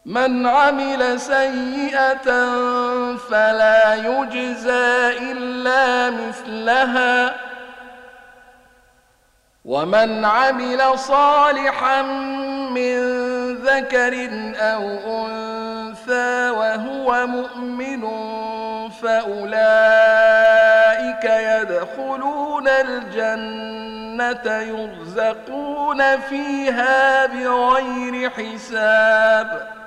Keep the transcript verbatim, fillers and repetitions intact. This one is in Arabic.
من عمل سيئة فلا يجزى إلا مثلها ومن عمل صالحا من ذكر أو أنثى وهو مؤمن فأولئك يدخلون الجنة يرزقون فيها بغير حساب.